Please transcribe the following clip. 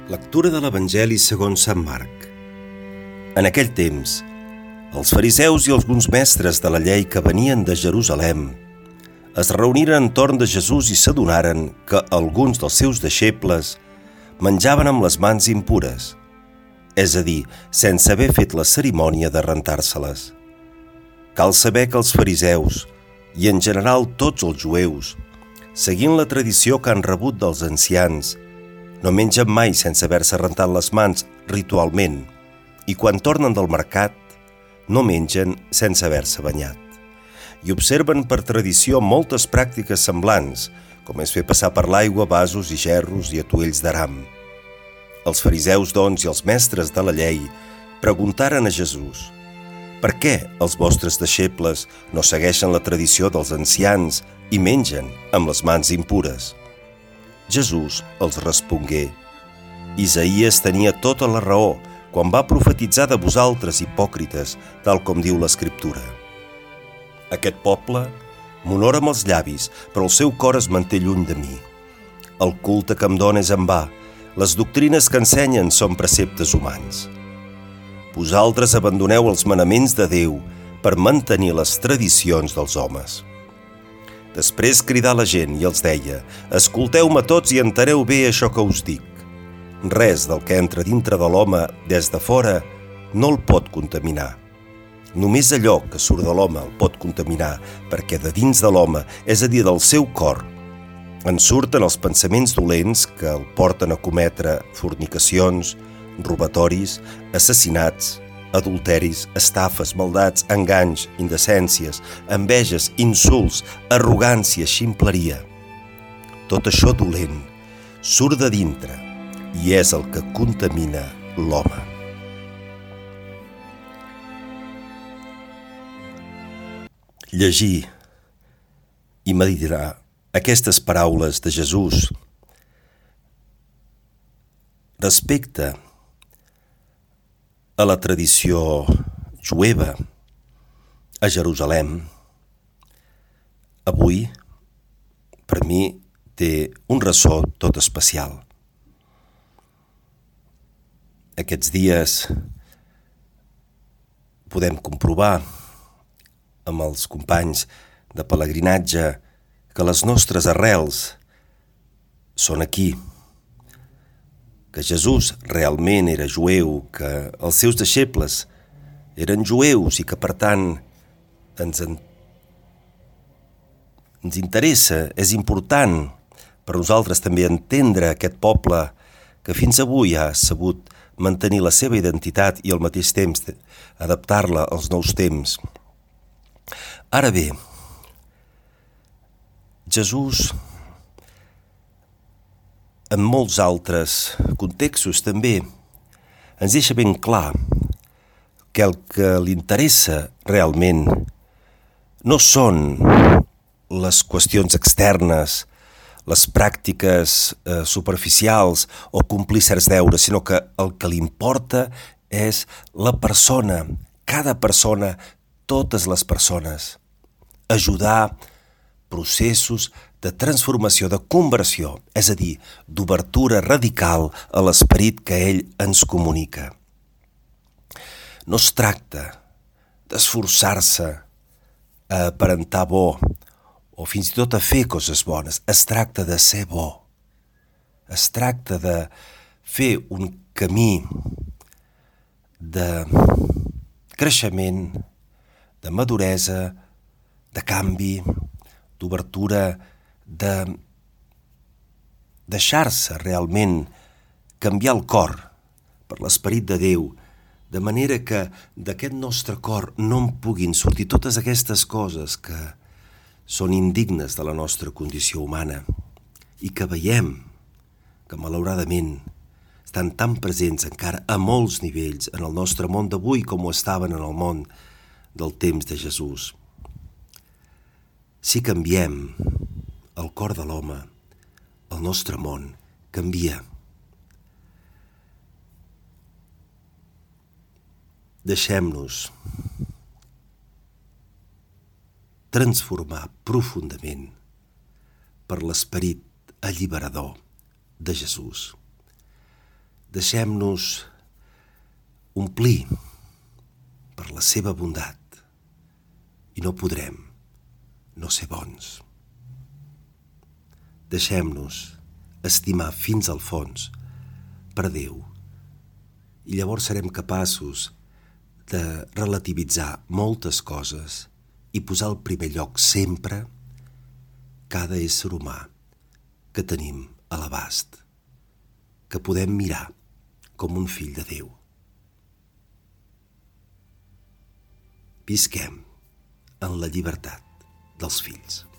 Lectura de l'Evangeli segons Sant Marc. En aquell temps, els fariseus i alguns mestres de la llei que venien de Jerusalem es reuniren entorn de Jesús i s'adonaren que alguns dels seus deixebles menjaven amb les mans impures, és a dir, sense haver fet la cerimònia de rentar-se-les. Cal saber que els fariseus, i en general tots els jueus, seguint la tradició que han rebut dels ancians, no mengen mai sense haver-se rentat les mans ritualment i quan tornen del mercat no mengen sense haver-se banyat. I observen per tradició moltes pràctiques semblants, com és fer passar per l'aigua vasos i gerros i atuells d'aram. Els fariseus, doncs, i els mestres de la llei preguntaren a Jesús: «Per què els vostres deixebles no segueixen la tradició dels ancians i mengen amb les mans impures?» Jesús els respongué: «Isaïes tenia tota la raó quan va profetitzar de vosaltres, hipòcrites, tal com diu l'Escriptura. Aquest poble m'honora amb els llavis, però el seu cor es manté lluny de mi. El culte que em dona és en va, les doctrines que ensenyen són preceptes humans. Vosaltres abandoneu els manaments de Déu per mantenir les tradicions dels homes». Després cridà la gent i els deia: «Escolteu-me tots i enteneu bé això que us dic. Res del que entra dintre de l'home des de fora no el pot contaminar. Només allò que surt de l'home el pot contaminar, perquè de dins de l'home, és a dir, del seu cor, en surten els pensaments dolents que el porten a cometre fornicacions, robatoris, assassinats, adulteris, estafes, maldats, enganys, indecències, enveges, insults, arrogància, ximpleria. Tot això dolent surt de dintre i és el que contamina l'home». Llegir i meditar aquestes paraules de Jesús respecte a la tradició jueva a Jerusalem, avui, per mi, té un ressò tot especial. Aquests dies podem comprovar amb els companys de pelegrinatge que les nostres arrels són aquí, que Jesús realment era jueu, que els seus deixebles eren jueus i que, per tant, ens interessa, és important per nosaltres també entendre aquest poble que fins avui ha sabut mantenir la seva identitat i al mateix temps adaptar-la als nous temps. Ara bé, Jesús, en molts altres contextos també, ens deixa ben clar que el que li interessa realment no són les qüestions externes, les pràctiques superficials o complir certs deures, sinó que el que li importa és la persona, cada persona, totes les persones. Ajudar processos de transformació, de conversió, és a dir, d'obertura radical a l'esperit que ell ens comunica. No es tracta d'esforçar-se a aparentar bo o fins i tot a fer coses bones. Es tracta de ser bo. Es tracta de fer un camí de creixement, de maduresa, de canvi, d'obertura, de deixar-se realment canviar el cor per l'esperit de Déu, de manera que d'aquest nostre cor no en puguin sortir totes aquestes coses que són indignes de la nostra condició humana i que veiem que malauradament estan tan presents encara a molts nivells en el nostre món d'avui com ho estaven en el món del temps de Jesús. Si canviem el cor de l'home, el nostre món canvia. Deixem-nos transformar profundament per l'esperit alliberador de Jesús. Deixem-nos omplir per la seva bondat i no podrem no ser bons. Deixem-nos estimar fins al fons per Déu i llavors serem capaços de relativitzar moltes coses i posar al primer lloc sempre cada ésser humà que tenim a l'abast, que podem mirar com un fill de Déu. Visquem en la llibertat dels fills.